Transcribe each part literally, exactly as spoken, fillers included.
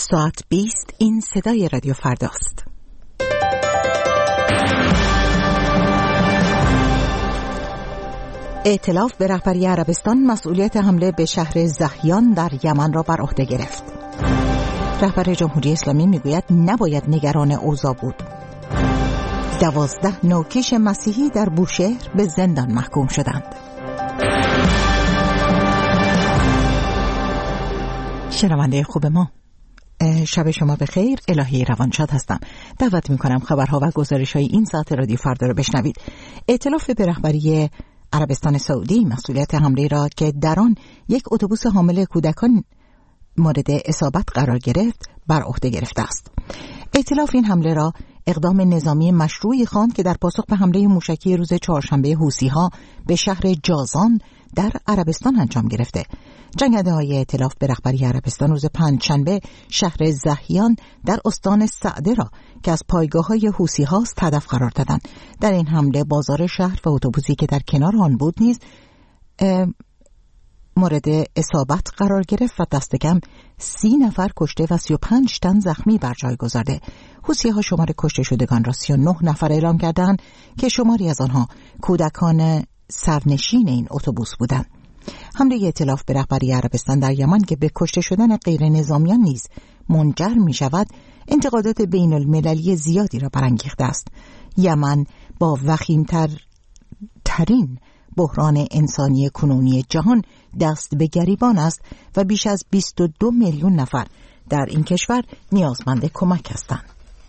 ساعت بیست این صدای رادیو فرداست. ائتلاف به رهبری عربستان مسئولیت حمله به شهر زهیان در یمن را بر عهده گرفت. رهبر جمهوری اسلامی میگوید نباید نگران اوضاع بود. دوازده نوکش مسیحی در بوشهر به زندان محکوم شدند. شنونده خوب ما، شب شما بخیر. الهی روانشاد هستم. دعوت میکنم خبرها و گزارش‌های این ساعت رادیو فردا رو بشنوید. ائتلاف به رهبری عربستان سعودی مسئولیت حمله را که در آن یک اتوبوس حامل کودکان مورد اصابت قرار گرفت بر عهده گرفته است. ائتلاف این حمله را اقدام نظامی مشروعی خواند که در پاسخ به حمله موشکی روز چهارشنبه حوثی‌ها به شهر جازان در عربستان انجام گرفته. جنگنده‌های ائتلاف به رهبری عربستان روز پنجشنبه شهر زهیان در استان سعده را که از پایگاه‌های حوثی‌هاست هدف قرار دادند. در این حمله بازار شهر و اتوبوسی که در کنار آن بود نیز مورد اصابت قرار گرفت و دست کم سی نفر کشته و سی و پنج تن زخمی بر جای گذارده. حوثی‌ها شمار کشته شدگان را سی و نه نفر اعلام کردند که شماری از آنها کودکان سرنشین این اتوبوس بودند. حمله ائتلاف به رهبری عربستان در یمن که به کشته شدن غیر نظامیان نیز منجر می شود، انتقادات بین المللی زیادی را برانگیخته است. یمن با وخیمتر ترین بحران انسانی کنونی جهان دست به گریبان است و بیش از بیست و دو میلیون نفر در این کشور نیازمند کمک هستند.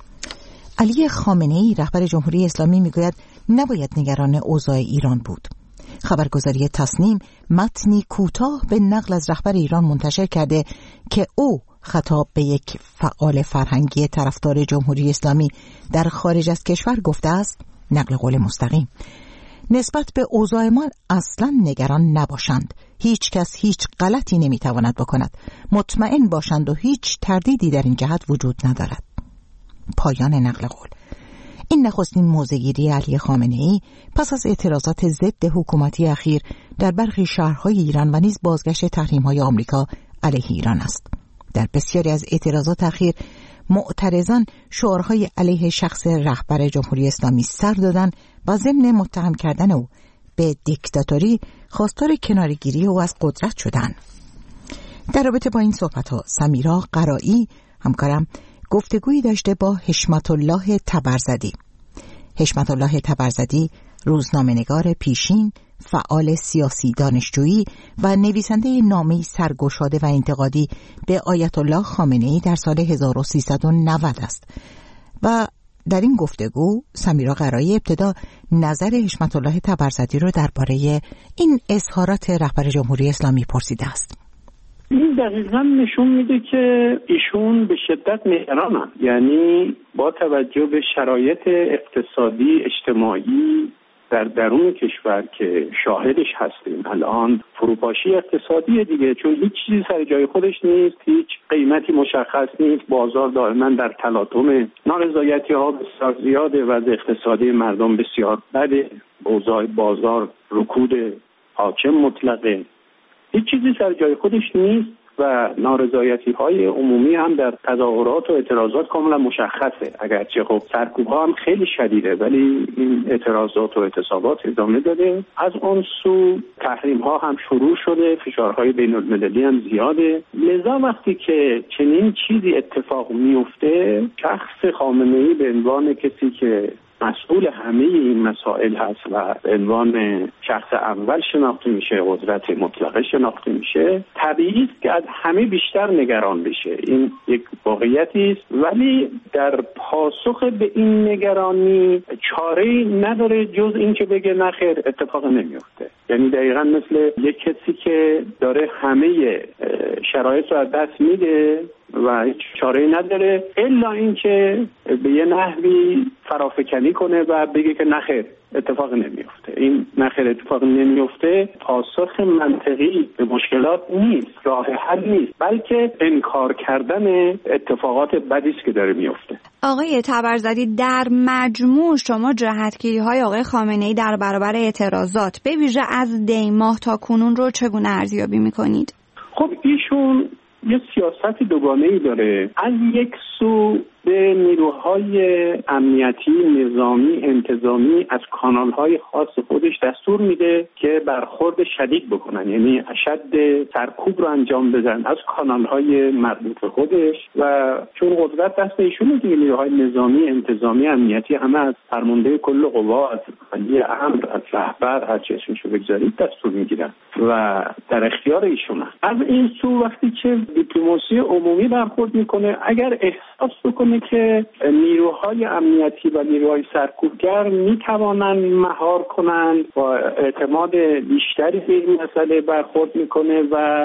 علی خامنه‌ای رهبر جمهوری اسلامی میگوید نباید نگران اوضاع ایران بود. خبرگزاری تصنیم متنی کوتاه به نقل از رهبر ایران منتشر کرده که او خطاب به یک فعال فرهنگی طرفدار جمهوری اسلامی در خارج از کشور گفته است، نقل قول مستقیم: نسبت به اوضاع ما اصلا نگران نباشند. هیچ کس هیچ غلطی نمیتواند بکند. مطمئن باشند و هیچ تردیدی در این جهت وجود ندارد. پایان نقل قول. این نخستین موضع‌گیری علی خامنه‌ای پس از اعتراضات ضد حکومتی اخیر در برخی شهرهای ایران و نیز بازگشت تحریم‌های آمریکا علیه ایران است. در بسیاری از اعتراضات اخیر معترضان شعارهای علیه شخص رهبر جمهوری اسلامی سر دادند و ضمن متهم کردن او به دیکتاتوری خواستار کناره‌گیری او از قدرت شدند. در رابطه با این صحبت‌ها سمیرا قرایی همکارم گفتگویی داشته با حشمت الله تبرزدی. حشمت الله تبرزدی روزنامه‌نگار پیشین، فعال سیاسی دانشجویی و نویسنده نامه‌ای سرگشاده و انتقادی به آیت الله خامنه‌ای در سال هزار و سیصد و نود است. و در این گفتگو سمیرا قرایی ابتدا نظر حشمت الله تبرزدی رو درباره این اظهارات رهبر جمهوری اسلامی پرسیده است. این دقیقا نشون میده که ایشون به شدت نگرانن، یعنی با توجه به شرایط اقتصادی اجتماعی در درون کشور که شاهدش هستیم الان، فروپاشی اقتصادی دیگه، چون هیچ چیزی سر جای خودش نیست، هیچ قیمتی مشخص نیست، بازار دائما در تلاطم، نارضایتی ها بسیار زیاده، وضع اقتصادی مردم بسیار بده، اوضاع بازار رکود حاکم مطلقه، هیچ چیزی سر جای خودش نیست و نارضایتی های عمومی هم در تظاهرات و اعتراضات کاملا مشخصه. اگرچه خب سرکوب ها هم خیلی شدیده، ولی این اعتراضات و اعتصابات ادامه داده. از اون سو تحریم ها هم شروع شده، فشارهای بین المللی هم زیاده. لذا وقتی که چنین چیزی اتفاق میفته، شخص خامنه‌ای به عنوان کسی که مسئول همه این مسائل هست و به عنوان شخص اول شناخته میشه، قدرت مطلقه شناخته میشه، طبیعی است که از همه بیشتر نگران بشه. این یک واقعیتی است، ولی در پاسخ به این نگرانی چاره‌ای نداره جز این که بگه نه خیر اتفاق نمیفته. یعنی دقیقاً مثل یک کسی که داره همه شرایط رو از دست میده و هیچ چاره‌ای نداره الا اینکه به یه نحوی فرافکنی کنه و بگه که نخیر اتفاق نمیفته. این نخیر اتفاق نمیفته پاسخ منطقی به مشکلات نیست، راه حل نیست، بلکه انکار کردن اتفاقات بدی است که داره میفته. آقای تبرزدی، در مجموع شما جهتگیری‌های آقای خامنه‌ای در برابر اعتراضات به ویژه از دی ماه تا کنون رو چگونه ارزیابی می‌کنید؟ خب ایشون یه سیاست دوگانه‌ای داره. از یک سو به نیروهای امنیتی، نظامی، انتظامی از کانال‌های خاص خودش دستور میده که برخورد شدید بکنن، یعنی اشد سرکوب رو انجام بدن از کانال‌های مربوط به خودش و چون قدرت دست ایشونه دیگه، نیروهای نظامی، انتظامی، امنیتی همه از فرمانده کل قوا، از ولی امر، از رهبر، هر چی اسمشو بگذارید دستور میگیرن و در اختیار ایشونه. از این سو وقتی که دیپلماسی عمومی برخورد میکنه، اگر احساس بکنه که نیروهای امنیتی و نیروهای سرکوبگر میتوانن مهار کنند و اعتماد بیشتری به این مسئله برخورد میکنه و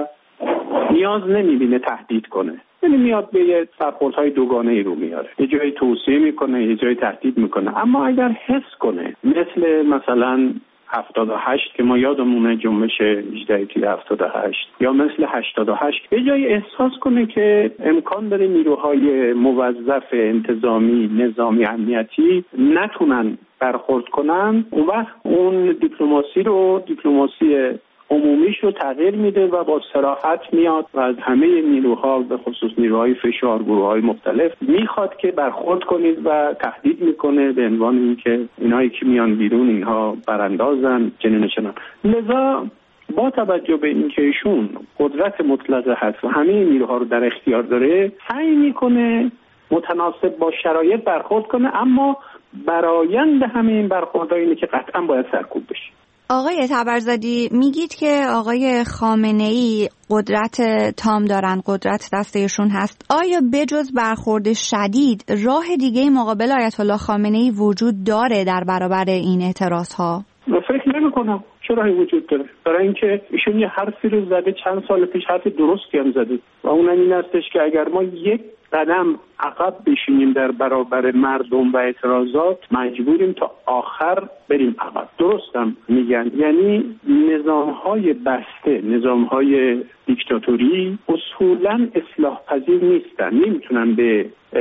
نیاز نمیبینه تهدید کنه، یعنی میاد به یه برخوردهای دوگانه‌ای رو میاره، یه جایی توصیه میکنه، یه جایی تهدید میکنه. اما اگر حس کنه مثل مثلا هفتاد و هشت که ما یادمونه جنبش هجده تی هفتاد و هشت، یا مثل هشتاد و هشت به جای احساس کنه که امکان داره نیروهای موظف انتظامی، نظامی، امنیتی نتونن برخورد کنن، اون وقت اون دیپلماسی رو دیپلماسی عمومیش رو تغییر میده و با صراحت میاد و از همه نیروها به خصوص نیروهای فشار، گروه‌های مختلف میخواد که برخورد کنید و تهدید میکنه به عنوان اینکه اینایی که میان بیرون اینها براندازن، چنین چنان. لذا با توجه به اینکه ایشون قدرت مطلقه هست و همه نیروها رو در اختیار داره، سعی میکنه متناسب با شرایط برخورد کنه، اما برآیند همه این برخوردها اینه که قطعا باید سرکوب بشه. آقای تبرزدی، میگید که آقای خامنه‌ای قدرت تام دارن، قدرت دستشون هست. آیا بجز برخورد شدید راه دیگه مقابل آیت الله خامنه‌ای وجود داره در برابر این اعتراضها؟ فکر نمی‌کنم. چرا وجود داره؟ برای اینکه ایشون یه حرفی رو زده چند سال پیش، حرف درستی هم زده و اون این هستش که اگر ما یک قدم عقب بشینیم در برابر مردم و اعتراضات، مجبوریم تا آخر بریم عقب. درستم میگن، یعنی نظام‌های بسته، نظام‌های دیکتاتوری اصولاً اصلاح پذیر نیستن، نمیتونن به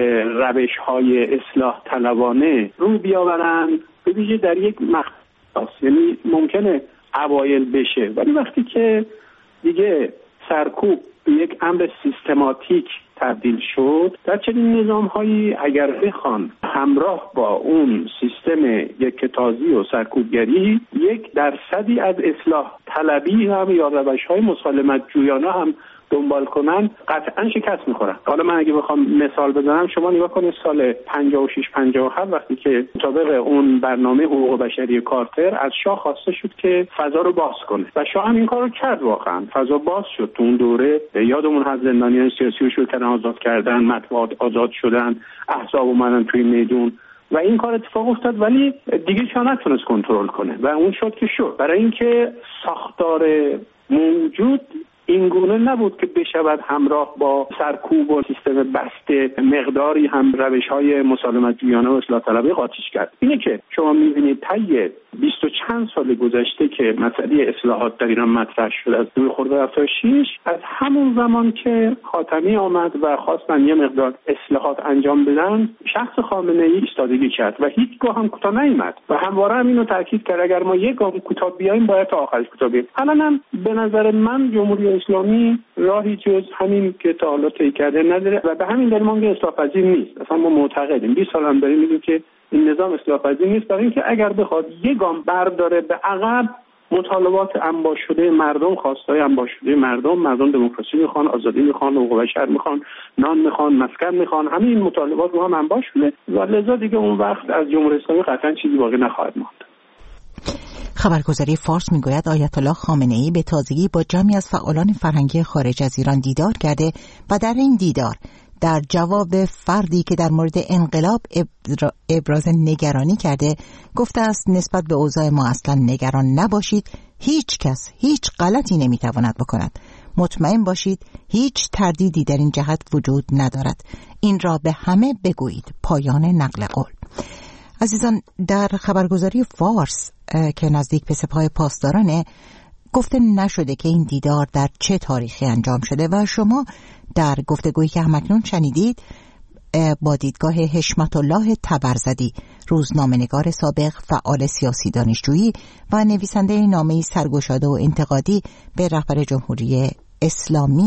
روش‌های اصلاح طلبانه رو بیاورن، به ویژه در یک مقطع. یعنی ممکنه اوایل بشه، ولی وقتی که دیگه سرکوب به یک امر سیستماتیک تبدیل شد، در چنین نظام‌هایی اگر بخوان همراه با اون سیستم یکتازی و سرکوبگری یک درصدی از اصلاح طلبی هم یا روش‌های مسالمت جویانه هم دنبال کنن، قطعا شکست میخورن. حالا من اگه بخوام مثال بزنم، شما نگاه کنید سال پنجاه و شش پنجاه و هفت وقتی که مطابق اون برنامه حقوق بشری کارتر از شاه خواسته شد که فضا رو باز کنه و شاه هم این کارو کرد، واقعا فضا باز شد. تو اون دوره یادمون هست زندانیان سیاسی رو شروع کردن آزاد کردن، مطبوعات آزاد شدن، احزاب اومدن توی میدون و این کار اتفاق افتاد، ولی دیگه شاه نتونست کنترل کنه و اون شد که شد. برای اینکه ساختار موجود این گونه نبود که بشود همراه با سرکوب و سیستم بسته مقداری هم روش‌های مسالمت جویانه و اصلاح طلبی قاطیش کرد. اینه که شما می‌بینید طی بیست و چند سال گذشته که مسئله اصلاحات در ایران مطرح شد از دو خرداد هفتاد و شش، از همون زمان که خاتمی آمد و خواستن یه مقدار اصلاحات انجام بدن، شخص خامنه‌ای ایستادگی کرد و هیچگاه هم کوتاه نیامد و همواره هم اینو تاکید کرد اگر ما یک گام کوتاه بیایم باید تا آخرش کوتاه بیایم. الان هم به نظر من جمهوری اسلامی راهی جز همین که تا حالا طی کرده نداره و به همین دلیل ما میگیم اصلاح پذیر نیست. اصلا ما معتقدیم بیست سال هم داریم میگیم که این نظام اصلاح پذیر نیست، برای اینکه اگر بخواد یک گام برداره به عقب، مطالبات انباش شده مردم، خواستای انباش شده مردم، مردم دموکراسی میخوان، آزادی میخوان، حقوق بشر میخوان، نان میخوان، مسکن میخوان، همه این مطالبات رو هم انباش شده و لذا دیگه اون وقت از جمهوری اسلامی قطعا چیزی باقی نخواهد ماند. خبرگزاری فارس میگوید آیت الله خامنه‌ای به تازگی با جمعی از فعالان فرهنگی خارج از ایران دیدار کرده و در این دیدار در جواب فردی که در مورد انقلاب ابراز نگرانی کرده گفته است نسبت به اوضاع ما اصلا نگران نباشید، هیچ کس هیچ غلطی نمیتواند بکند، مطمئن باشید هیچ تردیدی در این جهت وجود ندارد، این را به همه بگویید. پایان نقل قول. عزیزان، در خبرگزاری فارس که نزدیک به سپاه پاسدارانه گفته نشده که این دیدار در چه تاریخی انجام شده و شما در گفتگویی که همکنون شنیدید با دیدگاه حشمت الله تبرزدی، روزنامه‌نگار سابق، فعال سیاسی دانشجویی و نویسنده نامه‌ای سرگشاده و انتقادی به رهبر جمهوری اسلامی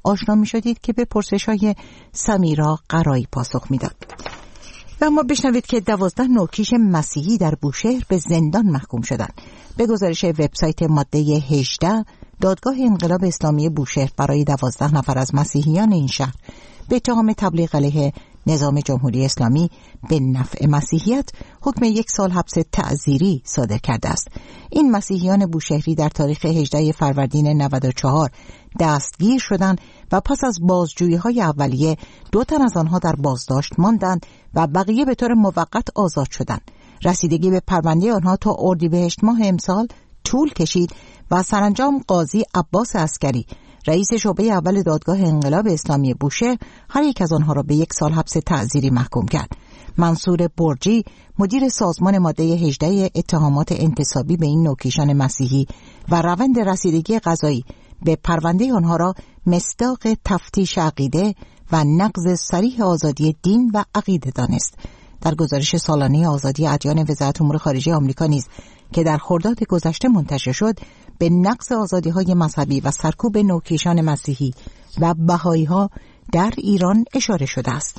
آشنا می شدید که به پرسش های سمیرا قرایی پاسخ می داد. و اما بشنوید که دوازده نوکیش مسیحی در بوشهر به زندان محکوم شدند. به گزارش وبسایت ماده هجده، دادگاه انقلاب اسلامی بوشهر برای دوازده نفر از مسیحیان این شهر به اتهام تبلیغ علیه نظام جمهوری اسلامی به نفع مسیحیت حکم یک سال حبس تعزیری صادر کرده است. این مسیحیان بوشهری در تاریخ هجدهم فروردین نود و چهار دستگیر شدند و پس از بازجویی‌های اولیه دو تن از آنها در بازداشت ماندند و بقیه به طور موقت آزاد شدند. رسیدگی به پرونده آنها تا اردیبهشت ماه امسال طول کشید و سرانجام قاضی عباس عسکری، رئیس شعبه اول دادگاه انقلاب اسلامی بوشهر، هر یک از آنها را به یک سال حبس تعزیری محکوم کرد. منصور برجی، مدیر سازمان ماده هجده اتهامات انتصابی به این نوکیشان مسیحی و روند رسیدگی قضایی به پرونده آنها را مصداق تفتیش عقیده و نقض صریح آزادی دین و عقیده دانست. در گزارش سالانه آزادی ادیان وزارت امور خارجه آمریکا نیز که در خرداد گذشته منتشر شد، به نقض آزادی‌های مذهبی و سرکوب نوکیشان مسیحی و بهائی‌ها در ایران اشاره شده است.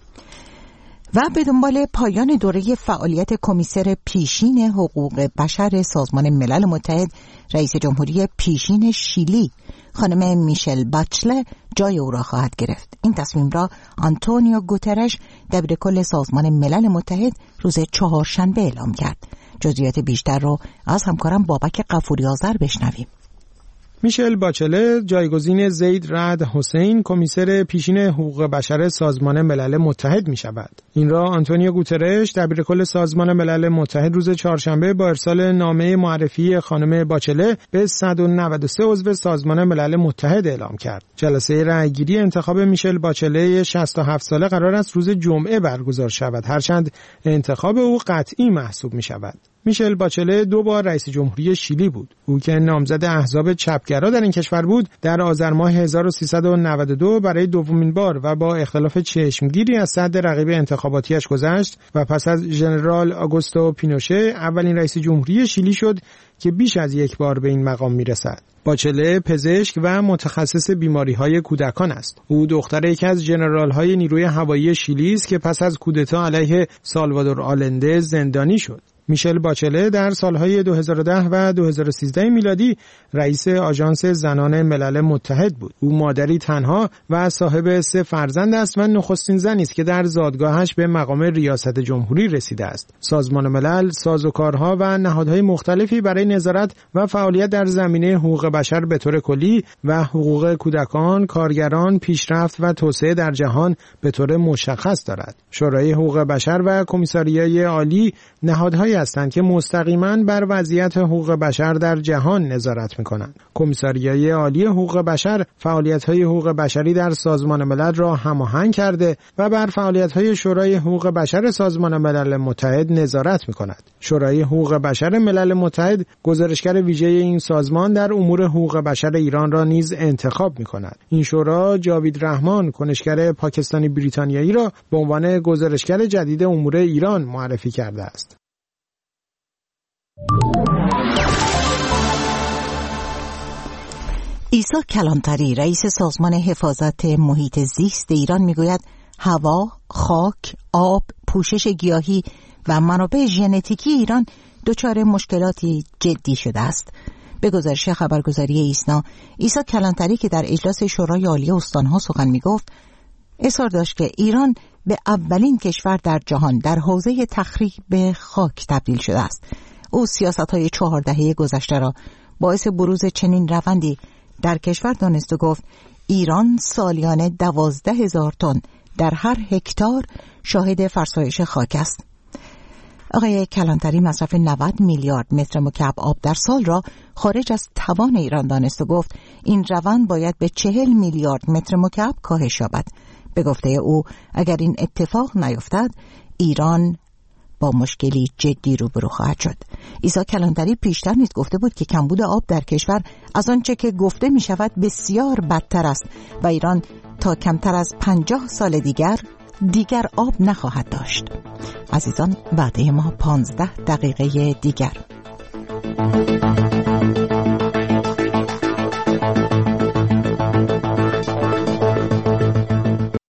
و به دنبال پایان دوره فعالیت کمیسر پیشین حقوق بشر سازمان ملل متحد، رئیس جمهوری پیشین شیلی خانم میشل باچله جای او را خواهد گرفت. این تصمیم را آنتونیو گوترش، دبیر کل سازمان ملل متحد، روز چهارشنبه اعلام کرد. جزئیات بیشتر رو از همکارم بابک غفوری آذر بشنویم. میشل باچله جایگزین زید رعد حسین، کمیسر پیشین حقوق بشر سازمان ملل متحد می شود. این را آنتونیو گوترش، دبیر کل سازمان ملل متحد، روز چهارشنبه با ارسال نامه معرفی خانم باچله به صد و نود و سه عضو سازمان ملل متحد اعلام کرد. جلسه رأیگیری انتخاب میشل باچله شصت و هفت ساله قرار است روز جمعه برگزار شود، هرچند انتخاب او قطعی محسوب می شود. میشل باچله دو بار رئیس جمهوری شیلی بود. او که نامزد احزاب چپگرا در این کشور بود، در آذر ماه هزار و سیصد و نود و دو برای دومین بار و با اختلاف چشمگیری از صد رقیب انتخاباتیش گذشت و پس از ژنرال آگوستو پینوشه اولین رئیس جمهوری شیلی شد که بیش از یک بار به این مقام میرسد. باچله پزشک و متخصص بیماری‌های کودکان است. او دختر یکی از ژنرال‌های نیروی هوایی شیلی است که پس از کودتا علیه سالوادور آلنده زندانی شد. میشل باچله در سالهای دو هزار و ده و دو هزار و سیزده میلادی رئیس آژانس زنان ملل متحد بود. او مادری تنها و صاحب سه فرزند است و نخستین زنی است که در زادگاهش به مقام ریاست جمهوری رسیده است. سازمان ملل سازوکارها و نهادهای مختلفی برای نظارت و فعالیت در زمینه حقوق بشر به طور کلی و حقوق کودکان، کارگران، پیشرفت و توسعه در جهان به طور مشخص دارد. شورای حقوق بشر و کمیساریای عالی نهادهای هستند که مستقیما بر وضعیت حقوق بشر در جهان نظارت می‌کنند. کمیساریای عالی حقوق بشر فعالیت‌های حقوق بشری در سازمان ملل را هماهنگ کرده و بر فعالیت‌های شورای حقوق بشر سازمان ملل متحد نظارت می‌کند. شورای حقوق بشر ملل متحد گزارشگر ویژه این سازمان در امور حقوق بشر ایران را نیز انتخاب می‌کند. این شورا جاوید رحمان، کنشگر پاکستانی بریتانیایی را به عنوان گزارشگر جدید امور ایران معرفی کرده است. عیسی کلانتری، رئیس سازمان حفاظت محیط زیست ایران، میگوید هوا، خاک، آب، پوشش گیاهی و منابع ژنتیکی ایران دچار مشکلاتی جدی شده است. به گزارش خبرگزاری ایسنا، عیسی کلانتری که در اجلاس شورای عالی استانها سخن میگفت، اصرار داشت که ایران به اولین کشور در جهان در حوزه تخریب خاک تبدیل شده است. او سیاست‌های چهار دهه گذشته را باعث بروز چنین روندی در کشور دانست و گفت ایران سالیانه دوازده هزار تن در هر هکتار شاهد فرسایش خاک است. آقای کلانتری مصرف نود میلیارد متر مکعب آب در سال را خارج از توان ایران دانست و گفت این روند باید به چهل میلیارد متر مکعب کاهش یابد. به گفته او اگر این اتفاق نیفتد ایران با مشکلی جدی روبرو خواهد شد. عیسی کلانتری پیشتر نیز گفته بود که کمبود آب در کشور از آنچه که گفته می شود بسیار بدتر است و ایران تا کمتر از پنجاه سال دیگر دیگر آب نخواهد داشت. عزیزان، وعده ما پانزده دقیقه دیگر.